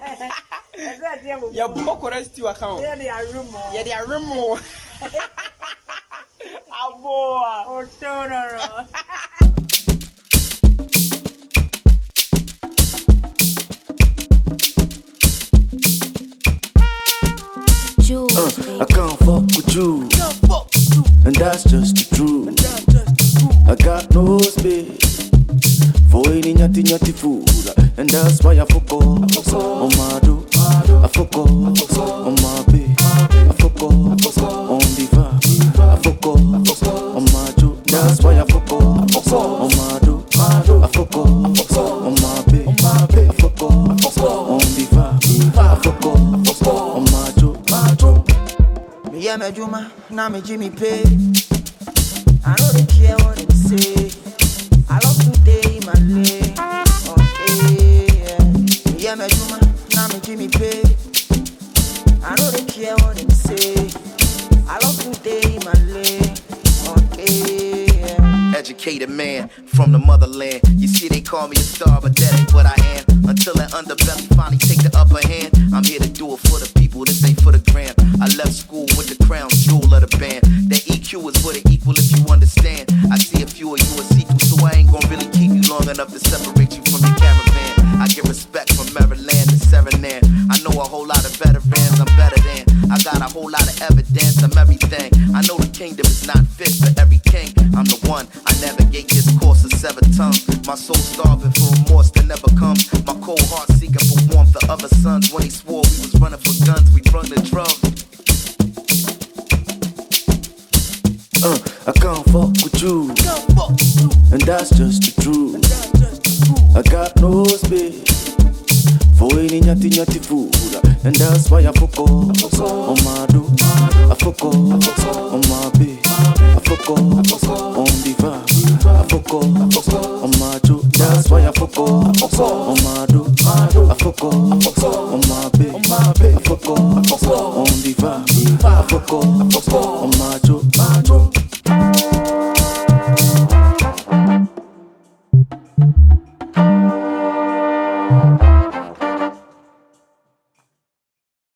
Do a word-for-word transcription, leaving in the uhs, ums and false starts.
Your book rest to account. Yeah, they are room. Yeah, they are room. Aboa. Oh, no, no, no. Uh, I can't fuck with you, and that's just the truth. I got no space for any nyati nyati food, and that's why I focus on my do. I focus on my babe. I focus on the vibe. I focus on my do. That's why I focus on my do. I focus on my babe. I focus on the vibe. I focus on my do. Me yeah me Juma, now me Jimmy pay. I know they care what they say. I love today in my lane. Okay, yeah. Me yeah me Juma, now me Jimmy pay. I know they care what they say. I love today in my lane. Okay, yeah. Educated man from the motherland. You see they call me a star, but that ain't what I am. Until that underbelly finally take the upper hand. I'm here to do it for the people, this ain't for the gram. I left school with the crown jewel of the band. The E Q is what it equal if you understand. I see a few of you a sequel, so I ain't gonna really keep you long enough to separate you from the caravan. I get respect from Maryland to Serenade. I know a whole lot of veterans, I'm better than. I got a whole lot of evidence, I'm everything. I know the kingdom is not fit for every king. I'm the one, I navigate this course of severed tongues. My soul starving for remorse that never comes. My cold heart seeking for warmth. The other sons, when they swore we was running for guns, we brung the drum. Uh, I can't fuck with you, and that's just the truth. I got no space for any nyati nyati food, and that's why I focus on my do. I focus on my babe. I focus on the vibe. I focus on my do. That's why I focus on my do. I focus on my babe. I focus on the vibe. I focus on my do.